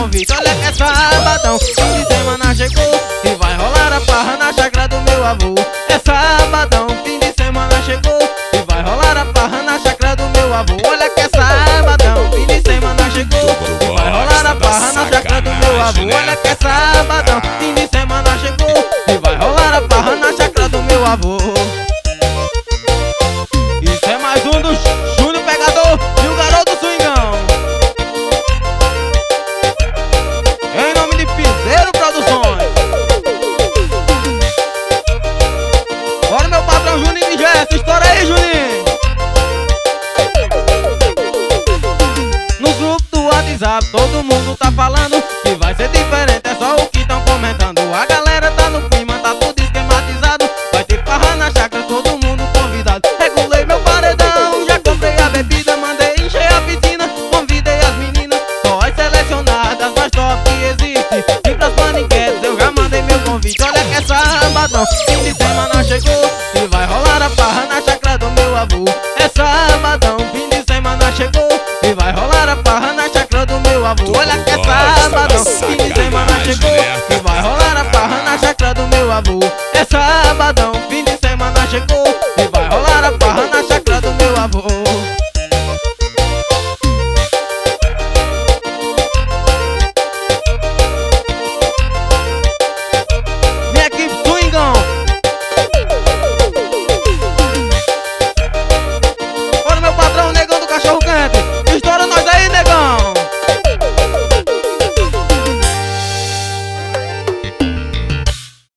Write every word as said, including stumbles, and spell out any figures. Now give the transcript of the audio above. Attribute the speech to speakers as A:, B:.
A: convite. Olha que é sabadão, fim de semana chegou e vai rolar a farra na chácara do meu avô. É sabadão, fim de semana chegou e vai rolar a farra na chácara do meu avô. Olha que é sabadão, fim de semana chegou e vai rolar a farra na chácara do meu avô. Olha que é sabadão, fim de semana chegou e vai rolar a farra na chácara do meu avô. Isso é mais um do Júnior Pegador e o Garoto Swingão, em nome de Piseiro Produções. Bora, meu patrão Juninho de Gesso, estoura aí, Juninho. No grupo do WhatsApp todo mundo tá falando que vai ser diferente, é só o que tão comentando. A galera tá no clima, tá tudo esquematizado. Vai ter farra na chácara, todo mundo convidado. Regulei meu paredão, já comprei a bebida, mandei encher a piscina, convidei as meninas, só as selecionadas, mais top que existe. E pras paniquetes eu já mandei meu convite. Olha que é sabadão, fim de semana chegou e vai rolar a farra na chácara do meu avô. É sabadão, fim de semana chegou e vai rolar a farra na chácara do meu avô. Olha que é sabadão, fim de semana chegou e vai rolar a farra na chácara do meu avô.